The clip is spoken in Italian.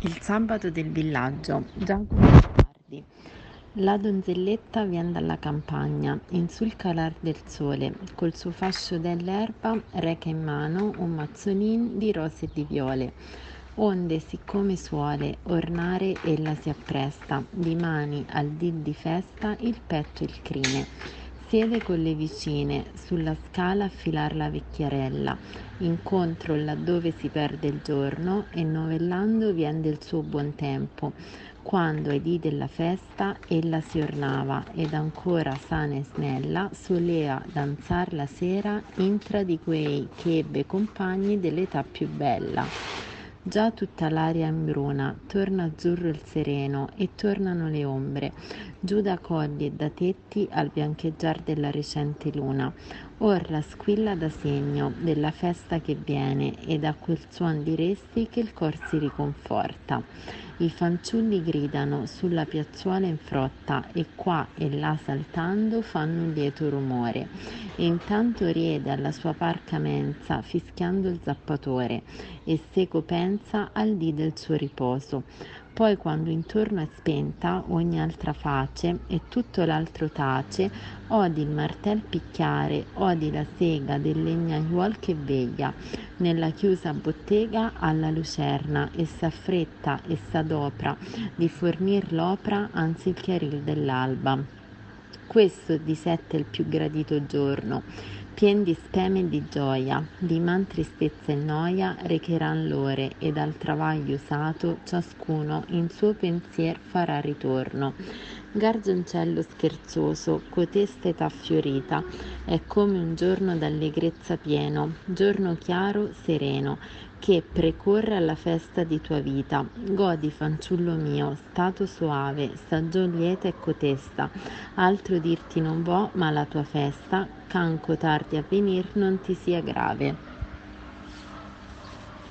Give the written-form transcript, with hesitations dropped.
Il sabato del villaggio, Giacomo Leopardi. La donzelletta vien dalla campagna, in sul calar del sole, col suo fascio dell'erba reca in mano un mazzolin di rose e di viole. Onde, siccome suole ornare ella si appresta, di mani al dì di festa il petto e il crine. Siede con le vicine, sulla scala a filar la vecchierella, incontro laddove si perde il giorno e novellando vien del suo buon tempo, quando ai dì della festa ella si ornava ed ancora sana e snella solea danzar la sera intra di quei che ebbe compagni dell'età più bella. Già tutta l'aria imbruna, torna azzurro il sereno e tornano le ombre, giù da colli e da tetti al biancheggiar della recente luna. Or la squilla dà segno della festa che viene ed a quel suon di resti che il cor si riconforta. I fanciulli gridano sulla piazzuola in frotta e qua e là saltando fanno un lieto rumore. E intanto riede alla sua parca mensa fischiando il zappatore e seco pensa al dì del suo riposo. Poi quando intorno è spenta ogni altra face e tutto l'altro tace, odi il martel picchiare, odi la sega del legnaiuol che veglia nella chiusa bottega alla lucerna e s'affretta e s'adopra di fornir l'opra anzi il chiaril dell'alba. Questo di sette è il più gradito giorno, pien di speme e di gioia, di man tristezza e noia recheran l'ore ed al travaglio usato ciascuno in suo pensier farà ritorno. Garzoncello scherzoso, cotesta età fiorita, è come un giorno d'allegrezza pieno, giorno chiaro, sereno, che precorre alla festa di tua vita. Godi, fanciullo mio, stato soave, stagion lieta e cotesta. Altro dirti non vo, ma la tua festa, ch'anco tardi a venir non ti sia grave.